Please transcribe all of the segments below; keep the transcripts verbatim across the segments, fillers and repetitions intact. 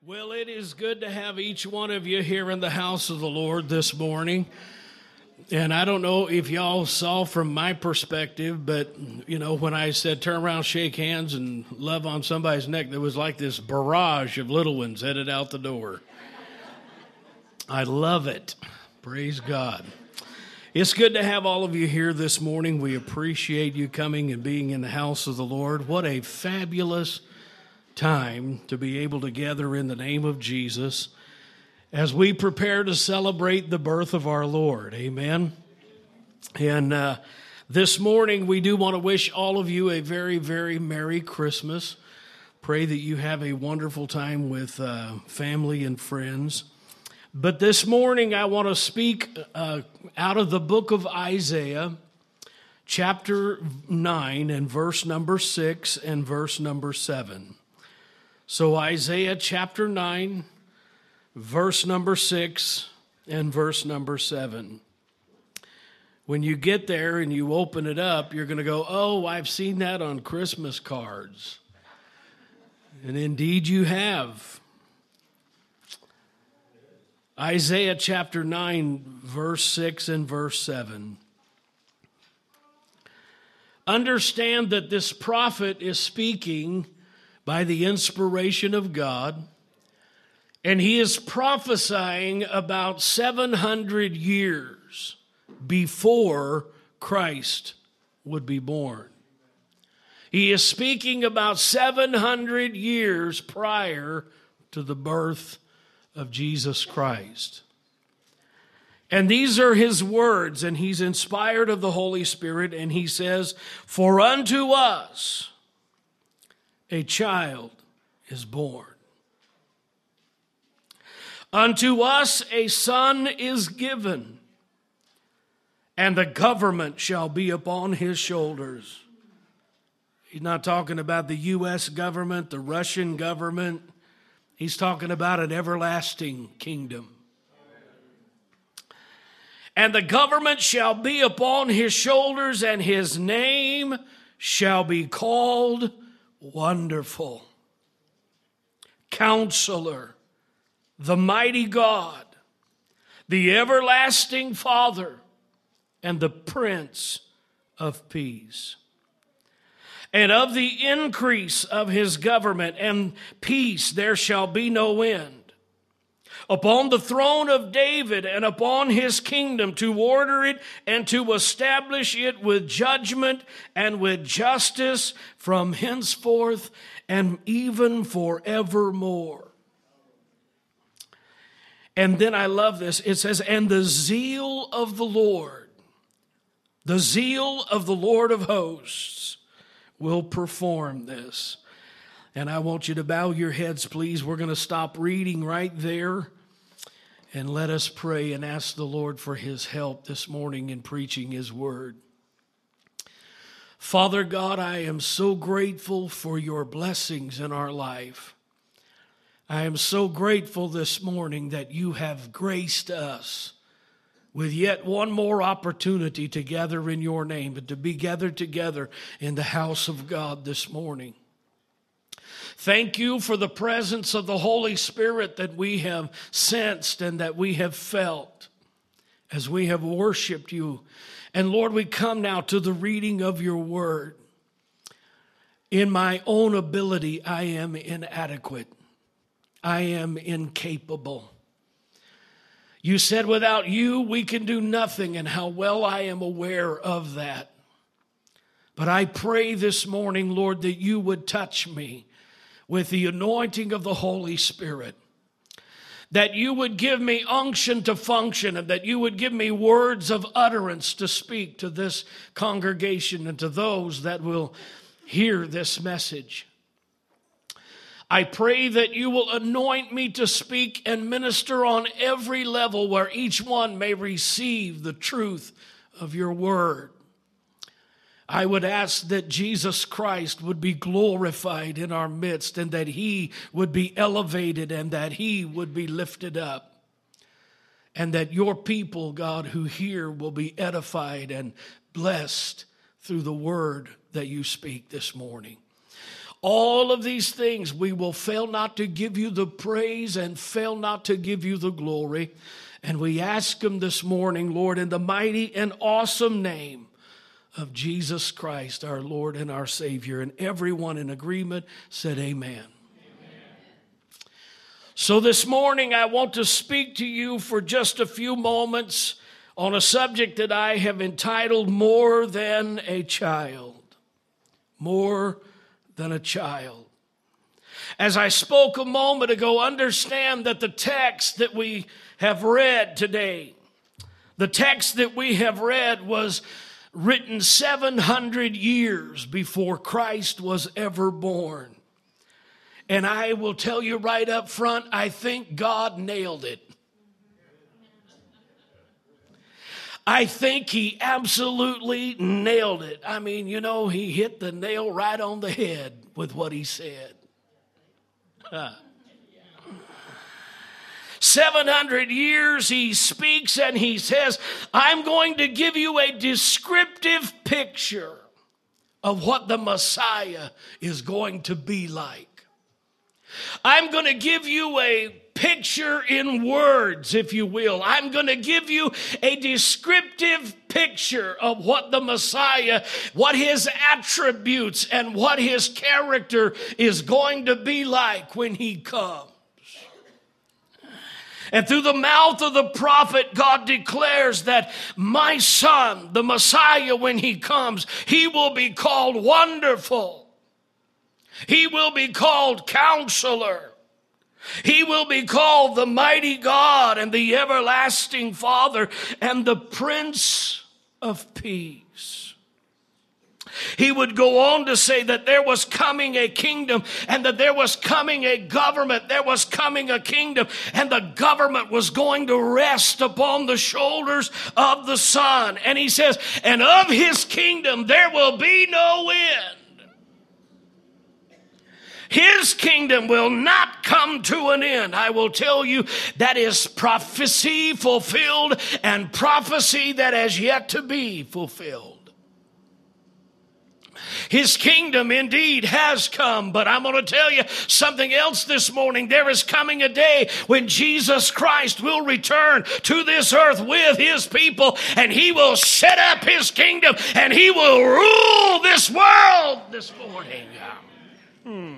Well, it is good to have each one of you here in the house of the Lord this morning. And I don't know if y'all saw from my perspective, but, you know, when I said turn around, shake hands, and love on somebody's neck, there was like this barrage of little ones headed out the door. I love it. Praise God. It's good to have all of you here this morning. We appreciate you coming and being in the house of the Lord. What a fabulous time to be able to gather in the name of Jesus as we prepare to celebrate the birth of our Lord. Amen. And uh, this morning we do want to wish all of you a very, very Merry Christmas. Pray that you have a wonderful time with uh, family and friends. But this morning I want to speak uh, out of the book of Isaiah, chapter nine and verse number six and verse number seven. So Isaiah chapter nine, verse number six and verse number seven. When you get there and you open it up, you're going to go, oh, I've seen that on Christmas cards. And indeed you have. Isaiah chapter nine, verse six and verse seven. Understand that this prophet is speaking by the inspiration of God, and he is prophesying about seven hundred years before Christ would be born. He is speaking about seven hundred years prior to the birth of Jesus Christ. And these are his words, and he's inspired of the Holy Spirit, and he says, "For unto us a child is born. Unto us a son is given, and the government shall be upon his shoulders." He's not talking about the U S government, the Russian government. He's talking about an everlasting kingdom. "And the government shall be upon his shoulders, and his name shall be called Wonderful, Counselor, the Mighty God, the Everlasting Father, and the Prince of Peace. And of the increase of his government and peace there shall be no end. Upon the throne of David and upon his kingdom, to order it and to establish it with judgment and with justice from henceforth and even forevermore." And then I love this. It says, "And the zeal of the Lord, the zeal of the Lord of hosts will perform this." And I want you to bow your heads, please. We're going to stop reading right there. And let us pray and ask the Lord for his help this morning in preaching his word. Father God, I am so grateful for your blessings in our life. I am so grateful this morning that you have graced us with yet one more opportunity to gather in your name and to be gathered together in the house of God this morning. Thank you for the presence of the Holy Spirit that we have sensed and that we have felt as we have worshiped you. And Lord, we come now to the reading of your word. In my own ability, I am inadequate. I am incapable. You said without you, we can do nothing, and how well I am aware of that. But I pray this morning, Lord, that you would touch me with the anointing of the Holy Spirit, that you would give me unction to function, and that you would give me words of utterance to speak to this congregation and to those that will hear this message. I pray that you will anoint me to speak and minister on every level where each one may receive the truth of your word. I would ask that Jesus Christ would be glorified in our midst, and that he would be elevated, and that he would be lifted up. And that your people, God, who hear will be edified and blessed through the word that you speak this morning. All of these things we will fail not to give you the praise and fail not to give you the glory. And we ask Him this morning, Lord, in the mighty and awesome name of Jesus Christ, our Lord and our Savior. And everyone in agreement said amen. Amen. So this morning I want to speak to you for just a few moments on a subject that I have entitled More Than a Child. More than a child. As I spoke a moment ago, understand that the text that we have read today, the text that we have read was written seven hundred years before Christ was ever born. And I will tell you right up front, I think God nailed it. I think He absolutely nailed it. I mean, you know, He hit the nail right on the head with what He said. Huh. seven hundred years He speaks and He says, I'm going to give you a descriptive picture of what the Messiah is going to be like. I'm going to give you a picture in words, if you will. I'm going to give you a descriptive picture of what the Messiah, what His attributes and what His character is going to be like when He comes. And through the mouth of the prophet, God declares that my Son, the Messiah, when He comes, He will be called Wonderful. He will be called Counselor. He will be called the Mighty God and the Everlasting Father and the Prince of Peace. He would go on to say that there was coming a kingdom and that there was coming a government. There was coming a kingdom and the government was going to rest upon the shoulders of the Son. And He says, and of His kingdom there will be no end. His kingdom will not come to an end. I will tell you, that is prophecy fulfilled and prophecy that has yet to be fulfilled. His kingdom indeed has come, but I'm going to tell you something else this morning. There is coming a day when Jesus Christ will return to this earth with His people, and He will set up His kingdom, and He will rule this world this morning. Hmm.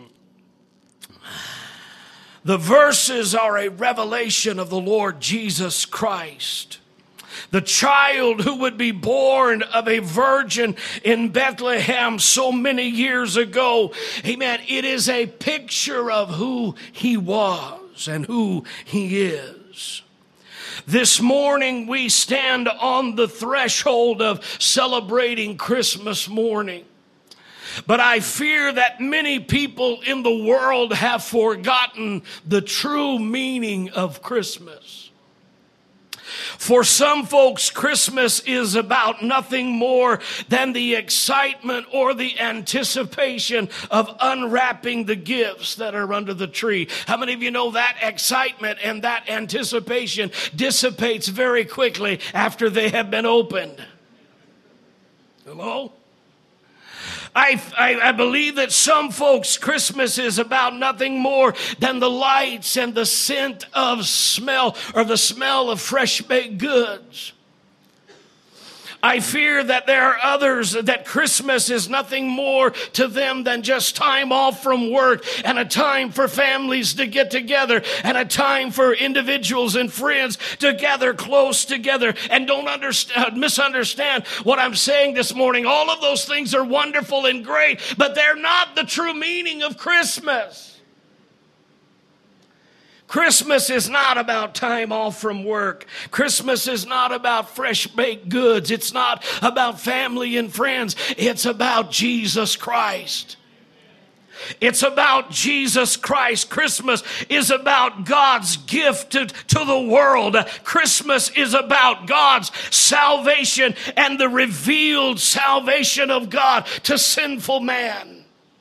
The verses are a revelation of the Lord Jesus Christ, the child who would be born of a virgin in Bethlehem so many years ago. Amen. It is a picture of who He was and who He is. This morning we stand on the threshold of celebrating Christmas morning. But I fear that many people in the world have forgotten the true meaning of Christmas. For some folks, Christmas is about nothing more than the excitement or the anticipation of unwrapping the gifts that are under the tree. How many of you know that excitement and that anticipation dissipates very quickly after they have been opened? Hello? I, I, I believe that some folks, Christmas is about nothing more than the lights and the scent of smell or the smell of fresh baked goods. I fear that there are others that Christmas is nothing more to them than just time off from work and a time for families to get together and a time for individuals and friends to gather close together. And don't understand, misunderstand what I'm saying this morning. All of those things are wonderful and great, but they're not the true meaning of Christmas. Christmas is not about time off from work. Christmas is not about fresh baked goods. It's not about family and friends. It's about Jesus Christ. It's about Jesus Christ. Christmas is about God's gift to, to the world. Christmas is about God's salvation and the revealed salvation of God to sinful man.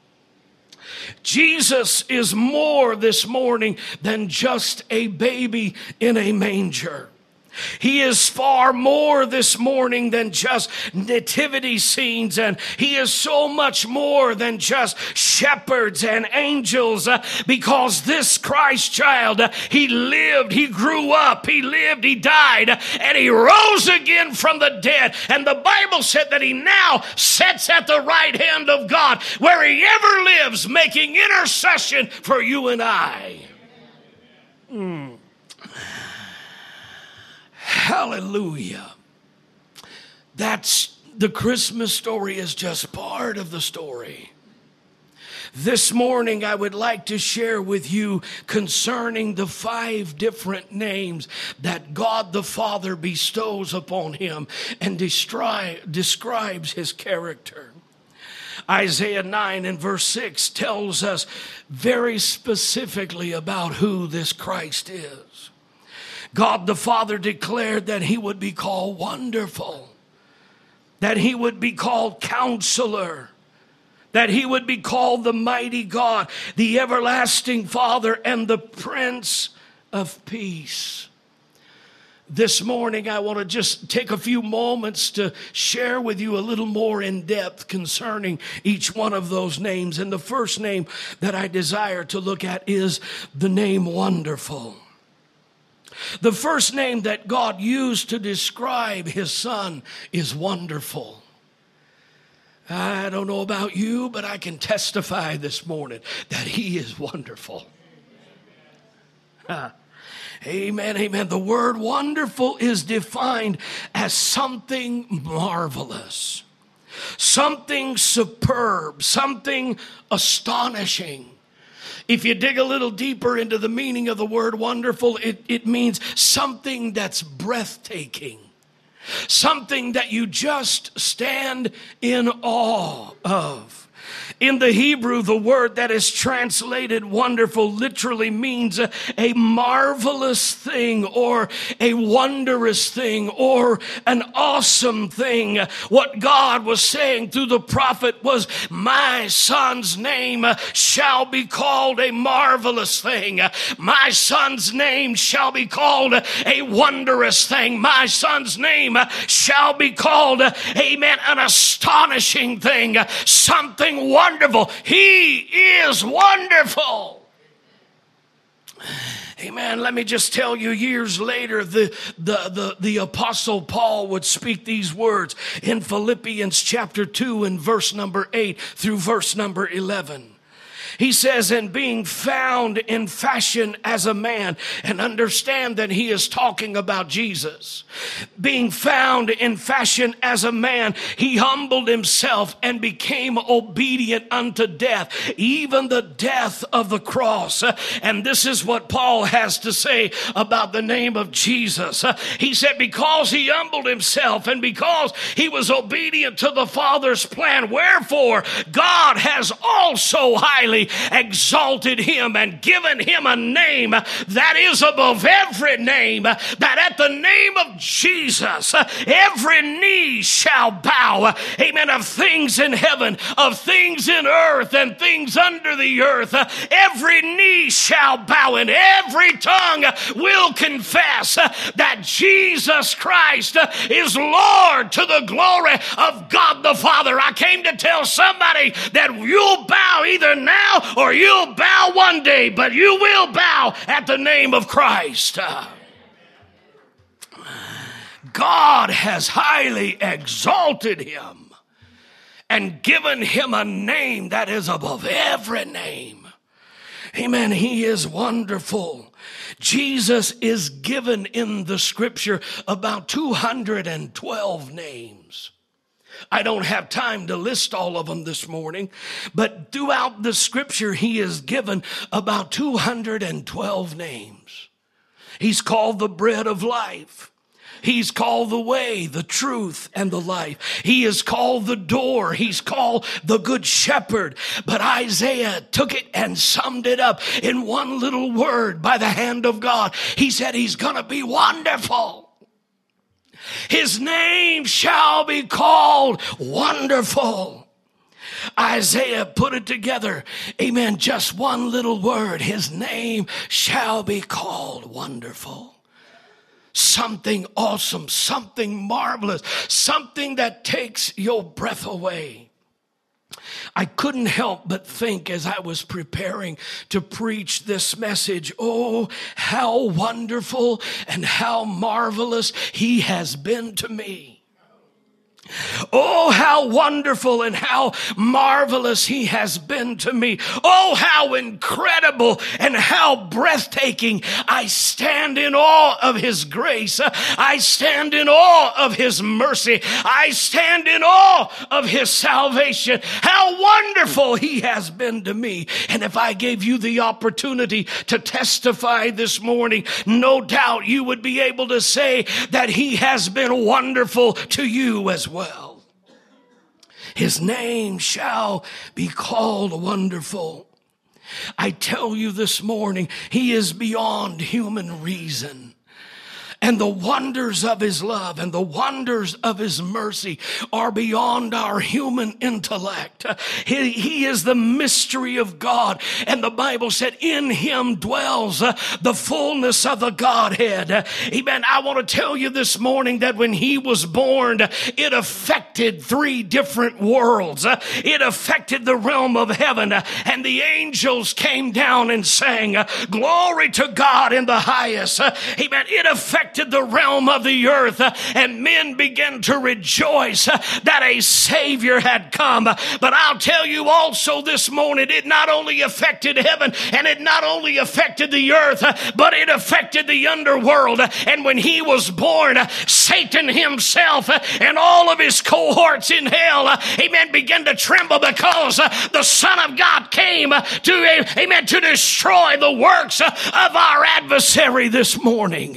Jesus is more this morning than just a baby in a manger. He is far more this morning than just nativity scenes, and he is so much more than just shepherds and angels, uh, because this Christ child, uh, he lived, he grew up, he lived, he died, uh, and he rose again from the dead. And the Bible said that he now sits at the right hand of God, where he ever lives, making intercession for you and I. Mm. Hallelujah. That's the Christmas story, is just part of the story. This morning, I would like to share with you concerning the five different names that God the Father bestows upon him and destri- describes his character. Isaiah nine and verse six tells us very specifically about who this Christ is. God the Father declared that he would be called Wonderful, that he would be called Counselor, that he would be called the Mighty God, the Everlasting Father, and the Prince of Peace. This morning, I want to just take a few moments to share with you a little more in depth concerning each one of those names. And the first name that I desire to look at is the name Wonderful. The first name that God used to describe his son is Wonderful. I don't know about you, but I can testify this morning that he is wonderful. Amen, amen. The word wonderful is defined as something marvelous, something superb, something astonishing. If you dig a little deeper into the meaning of the word wonderful, it, it means something that's breathtaking, something that you just stand in awe of. In the Hebrew, the word that is translated wonderful literally means a, a marvelous thing, or a wondrous thing, or an awesome thing. What God was saying through the prophet was, my son's name shall be called a marvelous thing. My son's name shall be called a wondrous thing. My son's name shall be called, amen, an astonishing thing, something wonderful. Wonderful. He is wonderful. Amen. Let me just tell you, years later, the, the, the, the Apostle Paul would speak these words in Philippians chapter two and verse number eight through verse number eleven. He says, and being found in fashion as a man, and understand that he is talking about Jesus. Being found in fashion as a man, he humbled himself and became obedient unto death, even the death of the cross. And this is what Paul has to say about the name of Jesus. He said, because he humbled himself and because he was obedient to the Father's plan, wherefore God has also highly exalted him and given him a name that is above every name, that at the name of Jesus every knee shall bow, amen, of things in heaven, of things in earth, and things under the earth. Every knee shall bow and every tongue will confess that Jesus Christ is Lord, to the glory of God the Father. I came to tell somebody that you'll bow either now or you'll bow one day, but you will bow at the name of Christ. God has highly exalted him and given him a name that is above every name. Amen. He is wonderful. Jesus is given in the scripture about two hundred twelve names. I don't have time to list all of them this morning, but throughout the scripture, he is given about two hundred twelve names. He's called the bread of life. He's called the way, the truth, and the life. He is called the door. He's called the good shepherd. But Isaiah took it and summed it up in one little word by the hand of God. He said he's going to be wonderful. His name shall be called Wonderful. Isaiah put it together. Amen. Just one little word. His name shall be called Wonderful. something awesome, something marvelous, something that takes your breath away. I couldn't help but think as I was preparing to preach this message, oh, how wonderful and how marvelous he has been to me. Oh, how wonderful and how marvelous he has been to me. Oh, how incredible and how breathtaking. I stand in awe of his grace. I stand in awe of his mercy. I stand in awe of his salvation. How wonderful he has been to me. And if I gave you the opportunity to testify this morning, no doubt you would be able to say that he has been wonderful to you as well. Well, his name shall be called Wonderful. I tell you this morning, he is beyond human reason. And the wonders of his love and the wonders of his mercy are beyond our human intellect. He, he is the mystery of God. And the Bible said, in him dwells uh, the fullness of the Godhead. Uh, amen. I want to tell you this morning that when he was born, it affected three different worlds. Uh, it affected the realm of heaven. Uh, and the angels came down and sang, uh, glory to God in the highest. Uh, amen. It affected the realm of the earth, uh, and men began to rejoice uh, that a Savior had come. But I'll tell you also this morning, it not only affected heaven and it not only affected the earth, uh, but it affected the underworld. And when he was born, uh, Satan himself uh, and all of his cohorts in hell, uh, amen, began to tremble because uh, the Son of God came uh, to, uh, amen, to destroy the works uh, of our adversary this morning.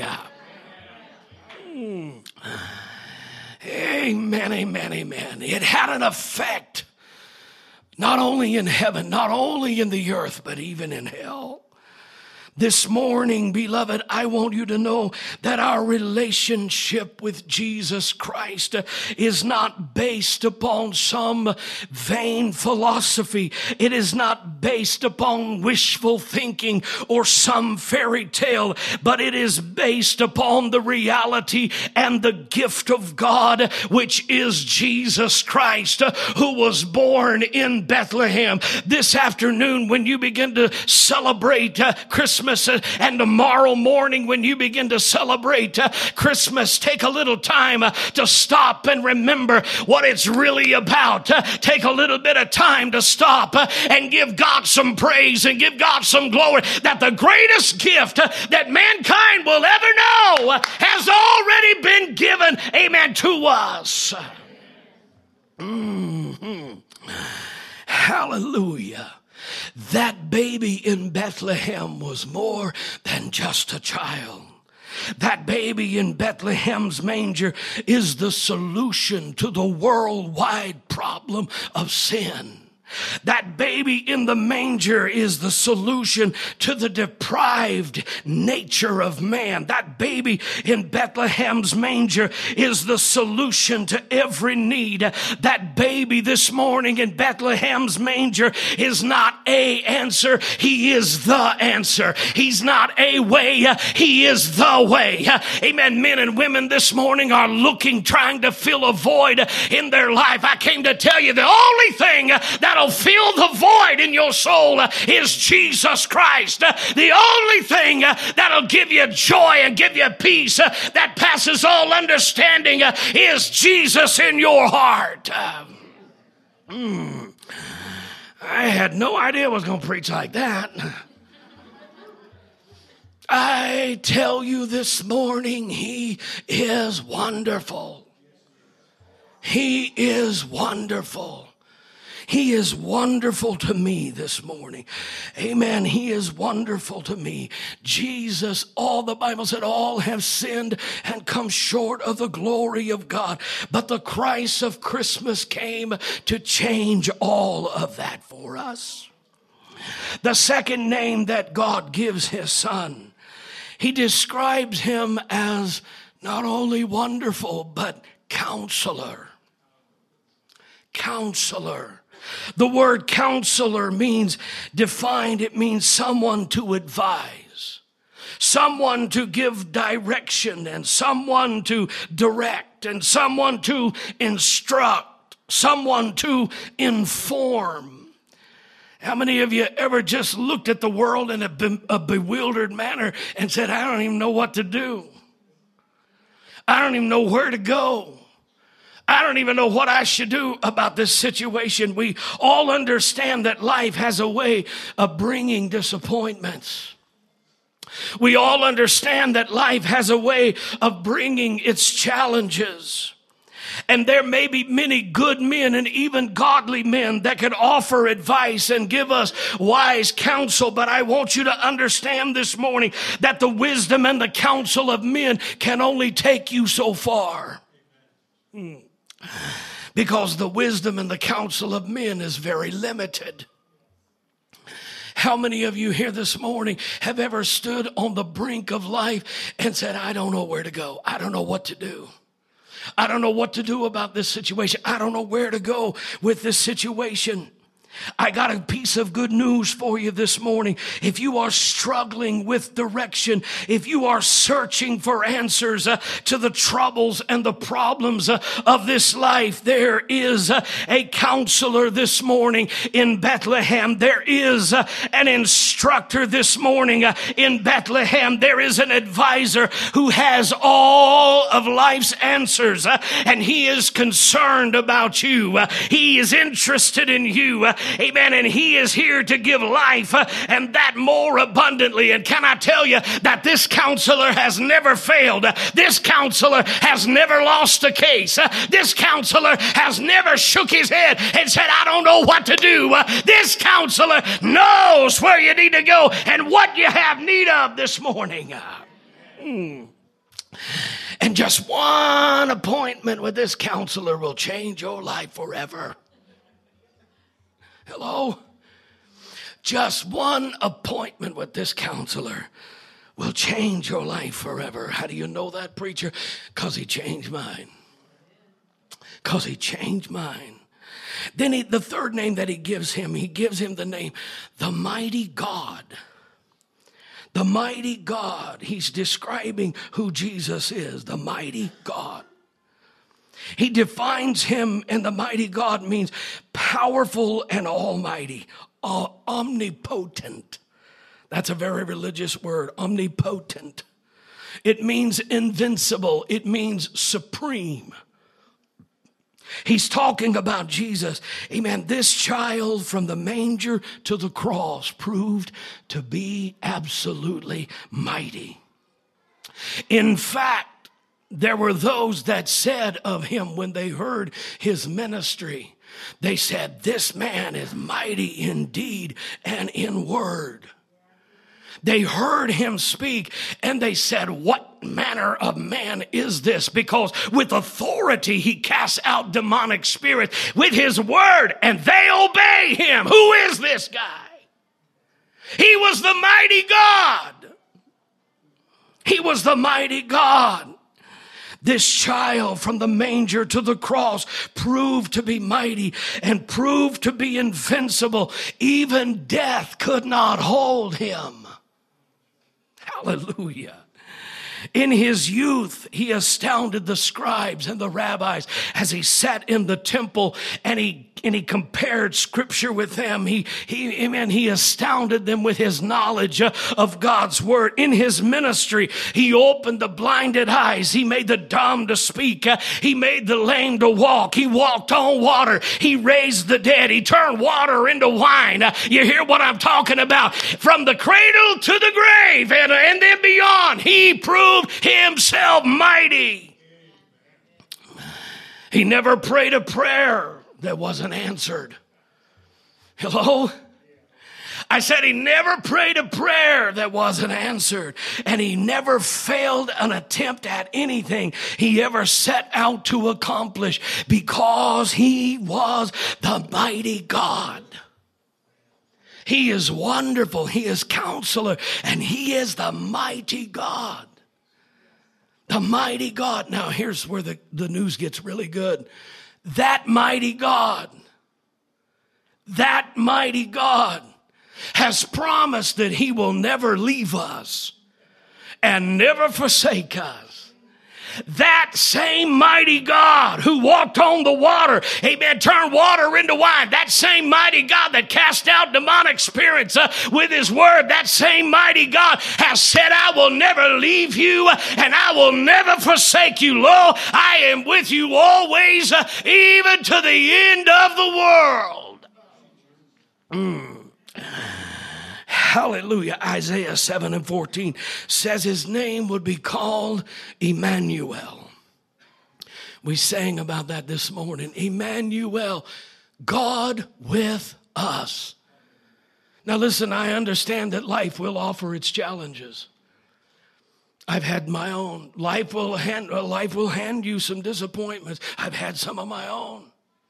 Amen, amen, amen. It had an effect, not only in heaven, not only in the earth, but even in hell. This morning, beloved, I want you to know that our relationship with Jesus Christ is not based upon some vain philosophy. It is not based upon wishful thinking or some fairy tale, but it is based upon the reality and the gift of God, which is Jesus Christ, who was born in Bethlehem. This afternoon, when you begin to celebrate uh, Christmas, and tomorrow morning when you begin to celebrate uh, Christmas, take a little time uh, to stop and remember what it's really about. Uh, take a little bit of time to stop uh, and give God some praise and give God some glory that the greatest gift uh, that mankind will ever know uh, has already been given, amen, to us. Mm-hmm. Hallelujah. That baby in Bethlehem was more than just a child. That baby in Bethlehem's manger is the solution to the worldwide problem of sin. That baby in the manger is the solution to the deprived nature of man. That baby in Bethlehem's manger is the solution to every need. That baby this morning in Bethlehem's manger is not a answer. He is the answer. He's not a way. He is the way. Amen. Men and women this morning are looking, trying to fill a void in their life. I came to tell you the only thing that'll fill the void in your soul is Jesus Christ. The only thing that'll give you joy and give you peace that passes all understanding is Jesus in your heart. Mm. I had no idea I was going to preach like that. I tell you this morning, he is wonderful. He is wonderful. He is wonderful to me this morning. Amen. He is wonderful to me. Jesus, all the Bible said, all have sinned and come short of the glory of God. But the Christ of Christmas came to change all of that for us. The second name that God gives his son, he describes him as not only wonderful, but counselor. Counselor. The word counselor means defined, it means someone to advise, someone to give direction and someone to direct and someone to instruct, someone to inform. How many of you ever just looked at the world in a, be- a bewildered manner and said, I don't even know what to do. I don't even know where to go. I don't even know what I should do about this situation. We all understand that life has a way of bringing disappointments. We all understand that life has a way of bringing its challenges. And there may be many good men and even godly men that can offer advice and give us wise counsel. But I want you to understand this morning that the wisdom and the counsel of men can only take you so far. Hmm. Because the wisdom and the counsel of men is very limited. How many of you here this morning have ever stood on the brink of life and said, I don't know where to go. I don't know what to do. I don't know what to do about this situation. I don't know where to go with this situation. I got a piece of good news for you this morning. If you are struggling with direction, if you are searching for answers uh, to the troubles and the problems uh, of this life, there is uh, a counselor this morning in Bethlehem. There is uh, an instructor this morning uh, in Bethlehem. There is an advisor who has all of life's answers, uh, and he is concerned about you. Uh, he is interested in you. Uh, Amen. And he is here to give life uh, and that more abundantly. And can I tell you that this counselor has never failed? Uh, this counselor has never lost a case. Uh, this counselor has never shook his head and said, I don't know what to do. Uh, this counselor knows where you need to go and what you have need of this morning. Uh, mm. And just one appointment with this counselor will change your life forever. Hello? Just one appointment with this counselor will change your life forever. How do you know that, preacher? Because he changed mine. Because he changed mine. Then he, the third name that he gives him, he gives him the name, the mighty God. The mighty God. He's describing who Jesus is, the mighty God. He defines him, and the mighty God means powerful and almighty, uh, omnipotent. That's a very religious word, omnipotent. It means invincible. It means supreme. He's talking about Jesus. Amen. This child from the manger to the cross proved to be absolutely mighty. In fact, there were those that said of him when they heard his ministry, they said, this man is mighty in deed and in word. They heard him speak and they said, what manner of man is this? Because with authority he casts out demonic spirits with his word and they obey him. Who is this guy? He was the mighty God. He was the mighty God. This child from the manger to the cross proved to be mighty and proved to be invincible. Even death could not hold him. Hallelujah. In his youth, he astounded the scribes and the rabbis as he sat in the temple and he and he compared scripture with them. He, he, amen, he astounded them with his knowledge of God's word. In his ministry, he opened the blinded eyes. He made the dumb to speak. He made the lame to walk. He walked on water. He raised the dead. He turned water into wine. You hear what I'm talking about? From the cradle to the grave and, and then beyond, he proved himself mighty. He never prayed a prayer that wasn't answered. Hello? I said he never prayed a prayer that wasn't answered. And he never failed an attempt at anything he ever set out to accomplish because he was the mighty God. He is wonderful. He is counselor. And he is the mighty God. The mighty God. Now here's where the, the news gets really good. That mighty God, that mighty God has promised that he will never leave us and never forsake us. That same mighty God who walked on the water, amen, turned water into wine. That same mighty God that cast out demonic spirits uh, with his word. That same mighty God has said, I will never leave you and I will never forsake you. Lo, I am with you always, uh, even to the end of the world. Mm. Hallelujah. Isaiah seven and fourteen says his name would be called Emmanuel. We sang about that this morning. Emmanuel, God with us. Now listen, I understand that life will offer its challenges. I've had my own. Life will hand, life will hand you some disappointments. I've had some of my own.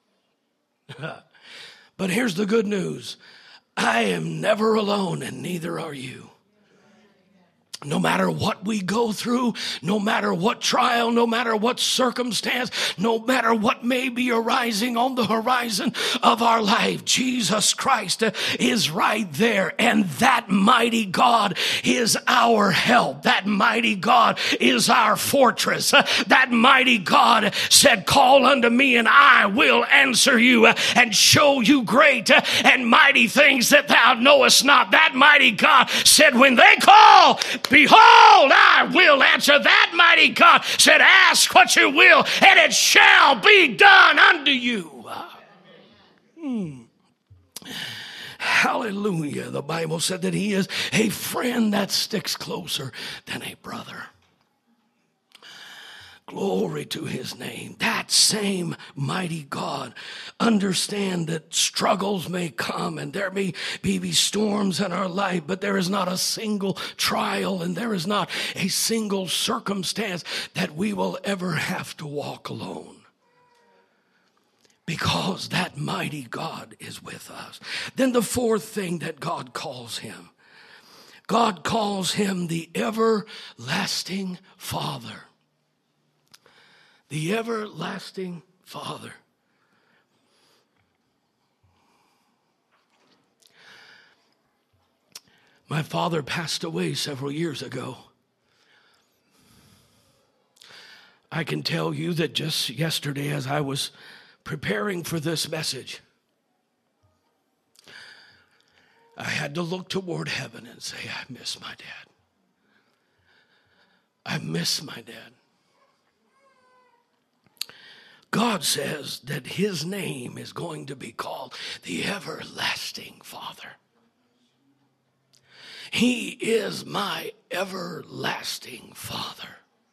But here's the good news. I am never alone, and neither are you. No matter what we go through, no matter what trial, no matter what circumstance, no matter what may be arising on the horizon of our life, Jesus Christ is right there. And that mighty God is our help. That mighty God is our fortress. That mighty God said, call unto me and I will answer you and show you great and mighty things that thou knowest not. That mighty God said, when they call, behold, I will answer. That mighty God said, ask what you will, and it shall be done unto you. Hmm. Hallelujah. The Bible said that he is a friend that sticks closer than a brother. Glory to his name. That same mighty God. Understand that struggles may come and there may be storms in our life, but there is not a single trial and there is not a single circumstance that we will ever have to walk alone. Because that mighty God is with us. Then the fourth thing that God calls him. God calls him the everlasting Father. The everlasting Father. My father passed away several years ago. I can tell you that just yesterday as I was preparing for this message, I had to look toward heaven and say, I miss my dad. I miss my dad. God says that his name is going to be called the everlasting Father. He is my everlasting Father.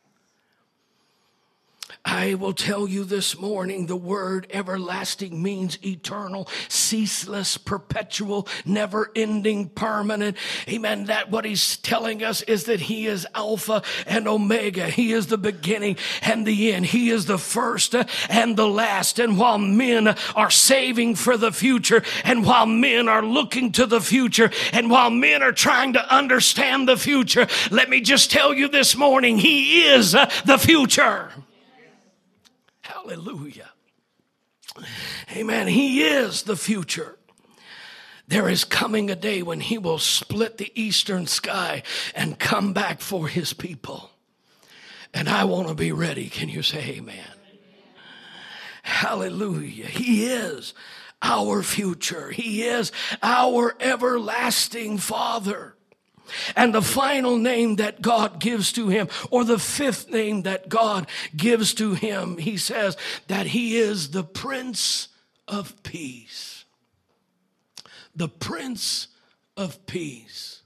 I will tell you this morning, the word everlasting means eternal, ceaseless, perpetual, never-ending, permanent. Amen. That what he's telling us is that he is Alpha and Omega. He is the beginning and the end. He is the first and the last. And while men are saving for the future, and while men are looking to the future, and while men are trying to understand the future, let me just tell you this morning, he is the future. Hallelujah. Amen. He is the future. There is coming a day when he will split the eastern sky and come back for his people. And I want to be ready. Can you say amen? Amen. Hallelujah. He is our future. He is our everlasting Father. And the final name that God gives to him, or the fifth name that God gives to him, he says that he is the Prince of Peace. The Prince of Peace.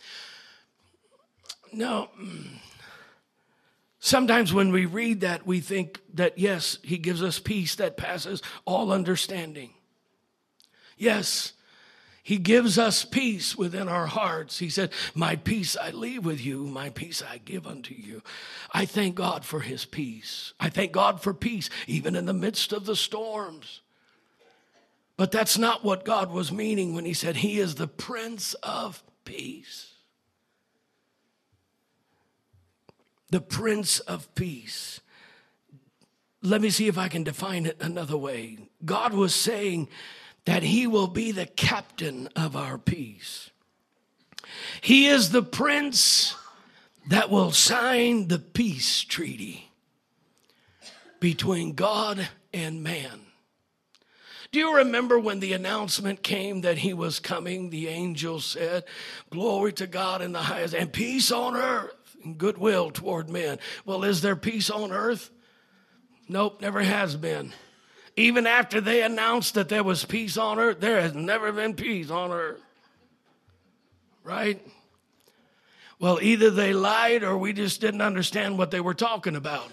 Now, sometimes when we read that, we think that, yes, he gives us peace that passes all understanding. Yes, he gives us peace within our hearts. He said, my peace I leave with you, my peace I give unto you. I thank God for his peace. I thank God for peace, even in the midst of the storms. But that's not what God was meaning when he said he is the Prince of Peace. The Prince of Peace. Let me see if I can define it another way. God was saying that he will be the captain of our peace. He is the prince that will sign the peace treaty between God and man. Do you remember when the announcement came that he was coming? The angel said, "Glory to God in the highest, and peace on earth, and goodwill toward men." Well, is there peace on earth? Nope, never has been. Even after they announced that there was peace on earth, there has never been peace on earth. Right? Well, either they lied or we just didn't understand what they were talking about.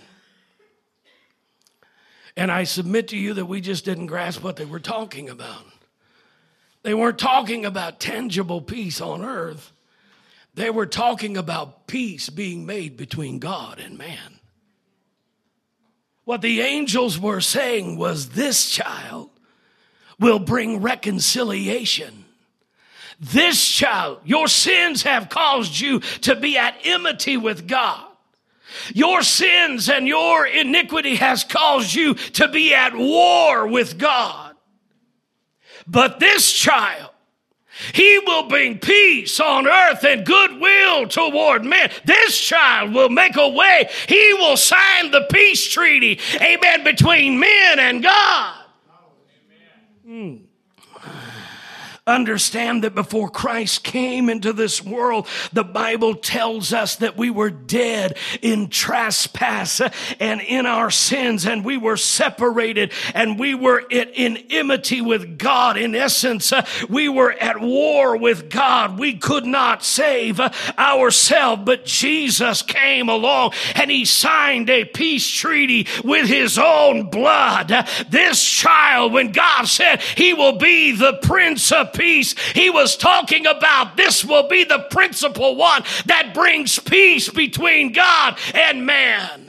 And I submit to you that we just didn't grasp what they were talking about. They weren't talking about tangible peace on earth. They were talking about peace being made between God and man. What the angels were saying was, this child will bring reconciliation. This child, your sins have caused you to be at enmity with God. Your sins and your iniquity has caused you to be at war with God. But this child, he will bring peace on earth and goodwill toward men. This child will make a way. He will sign the peace treaty, amen, between men and God. Mm. Understand that before Christ came into this world, the Bible tells us that we were dead in trespass and in our sins, and we were separated, and we were in enmity with God. In essence, we were at war with God. We could not save ourselves, but Jesus came along and he signed a peace treaty with his own blood. This child, when God said he will be the Prince of Peace, he was talking about this will be the principal one that brings peace between God and man.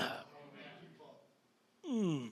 Mm.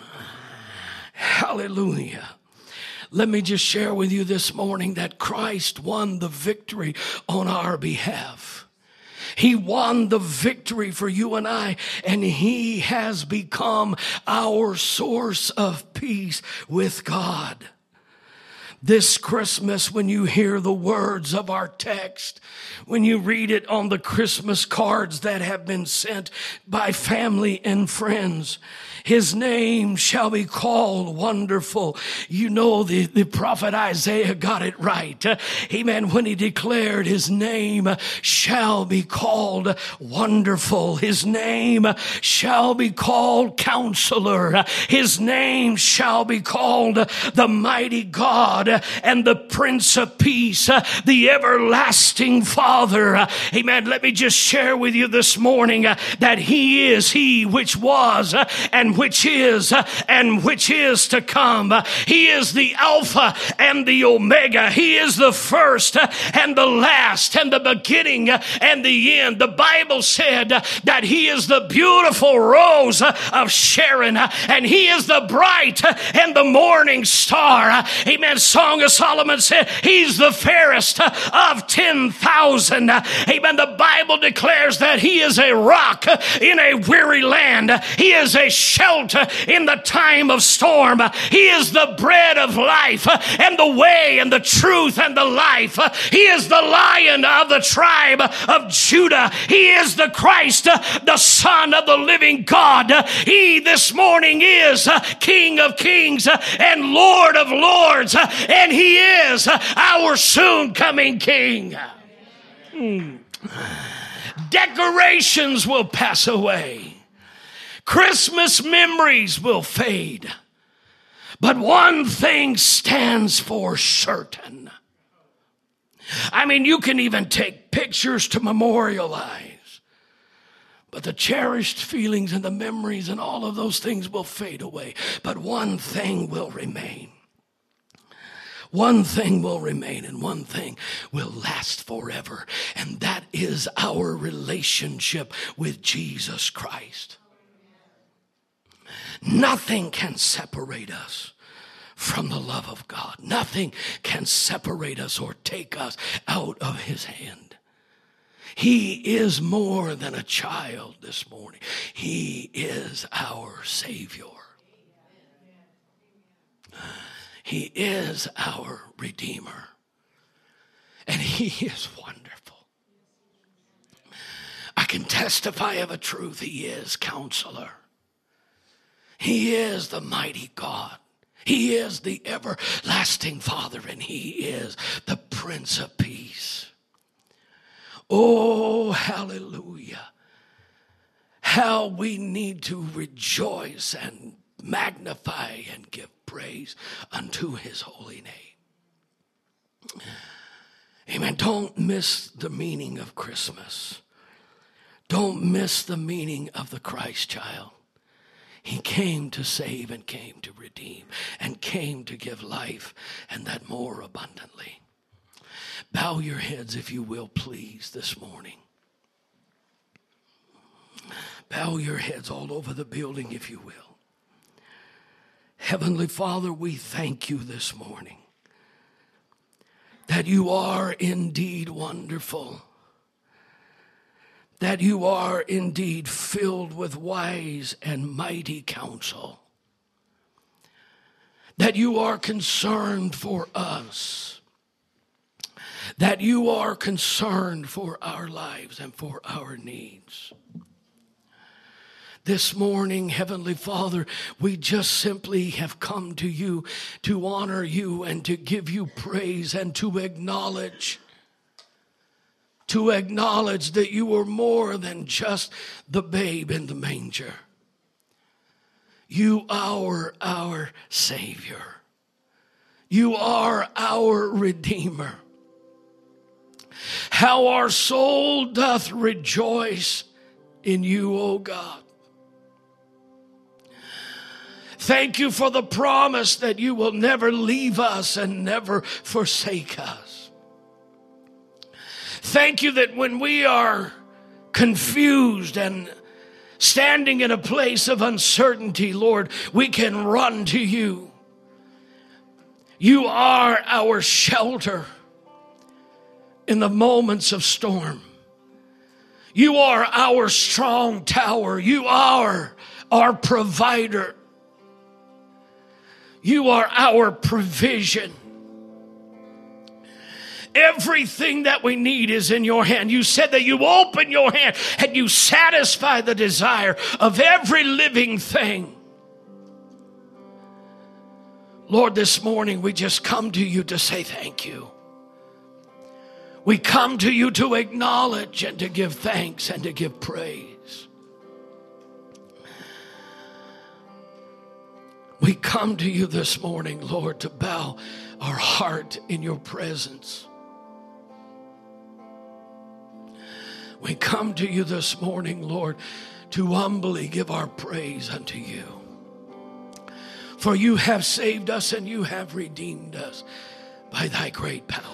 Hallelujah. Let me just share with you this morning that Christ won the victory on our behalf. He won the victory for you and I, and he has become our source of peace with God. This Christmas, when you hear the words of our text, when you read it on the Christmas cards that have been sent by family and friends, his name shall be called Wonderful. You know, the, the prophet Isaiah got it right. Uh, amen. When he declared his name shall be called Wonderful. His name shall be called Counselor. His name shall be called the Mighty God and the Prince of Peace, the Everlasting Father. Amen. Let me just share with you this morning that he is he which was and which is and which is to come. He is the Alpha and the Omega. He is the first and the last and the beginning and the end. The Bible said that he is the beautiful rose of Sharon, and he is the bright and the morning star. Amen. Song of Solomon said he's the fairest of ten thousand. Amen. The Bible declares that he is a rock in a weary land. He is a shelter in the time of storm. He is the bread of life and the way and the truth and the life. He is the Lion of the tribe of Judah. He is the Christ, the Son of the living God. He this morning is King of kings and Lord of lords, and he is our soon coming King. Mm. Decorations will pass away. Christmas memories will fade. But one thing stands for certain. I mean, you can even take pictures to memorialize. But the cherished feelings and the memories and all of those things will fade away. But one thing will remain. One thing will remain, and one thing will last forever. And that is our relationship with Jesus Christ. Nothing can separate us from the love of God. Nothing can separate us or take us out of his hand. He is more than a child this morning. He is our Savior. He is our Redeemer. And he is wonderful. I can testify of a truth. He is Counselor. He is the mighty God. He is the everlasting Father, and he is the Prince of Peace. Oh, hallelujah. How we need to rejoice and magnify and give praise unto his holy name. Amen. Don't miss the meaning of Christmas. Don't miss the meaning of the Christ child. He came to save and came to redeem and came to give life, and that more abundantly. Bow your heads, if you will, please, this morning. Bow your heads all over the building, if you will. Heavenly Father, we thank you this morning that you are indeed wonderful, that you are indeed filled with wise and mighty counsel, that you are concerned for us, that you are concerned for our lives and for our needs. This morning, Heavenly Father, we just simply have come to you to honor you and to give you praise and to acknowledge, to acknowledge that you are more than just the babe in the manger. You are our Savior. You are our Redeemer. How our soul doth rejoice in you, O God. Thank you for the promise that you will never leave us and never forsake us. Thank you that when we are confused and standing in a place of uncertainty, Lord, we can run to you. You are our shelter in the moments of storm. You are our strong tower. You are our provider. You are our provision. Everything that we need is in your hand. You said that you open your hand and you satisfy the desire of every living thing. Lord, this morning we just come to you to say thank you. We come to you to acknowledge and to give thanks and to give praise. We come to you this morning, Lord, to bow our heart in your presence. We come to you this morning, Lord, to humbly give our praise unto you. For you have saved us and you have redeemed us by thy great power.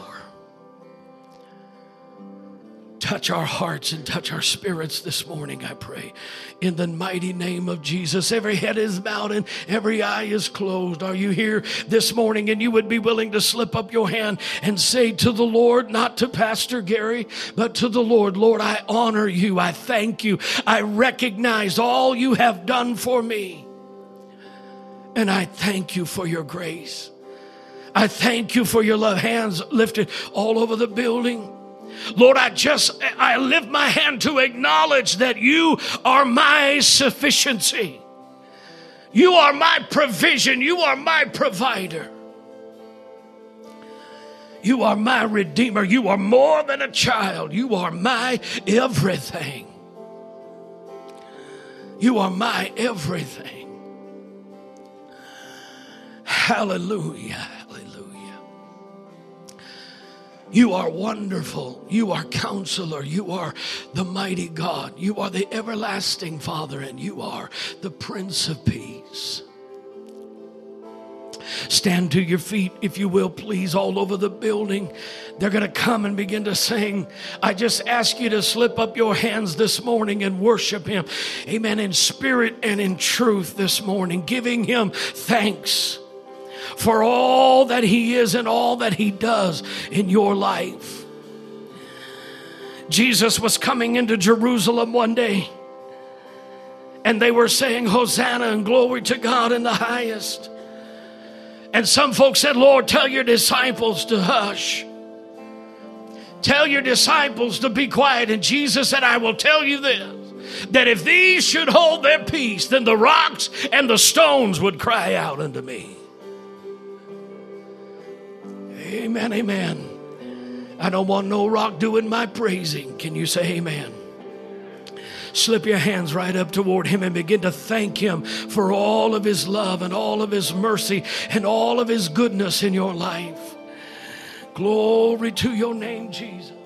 Touch our hearts and touch our spirits this morning, I pray. In the mighty name of Jesus. Every head is bowed and every eye is closed. Are you here this morning and you would be willing to slip up your hand and say to the Lord, not to Pastor Gary, but to the Lord, Lord, I honor you. I thank you. I recognize all you have done for me. And I thank you for your grace. I thank you for your love. Hands lifted all over the building. Lord, I just, I lift my hand to acknowledge that you are my sufficiency. You are my provision. You are my provider. You are my redeemer. You are more than a child. You are my everything. You are my everything. Hallelujah. You are wonderful. You are Counselor. You are the mighty God. You are the everlasting Father, and you are the Prince of Peace. Stand to your feet, if you will, please, all over the building. They're going to come and begin to sing. I just ask you to slip up your hands this morning and worship him. Amen. In spirit and in truth this morning, giving him thanks for all that he is and all that he does in your life. Jesus was coming into Jerusalem one day, and they were saying, Hosanna and glory to God in the highest. And some folks said, Lord, tell your disciples to hush. Tell your disciples to be quiet. And Jesus said, I will tell you this, that if these should hold their peace, then the rocks and the stones would cry out unto me. Amen, amen. I don't want no rock doing my praising. Can you say amen? Slip your hands right up toward him and begin to thank him for all of his love and all of his mercy and all of his goodness in your life. Glory to your name, Jesus.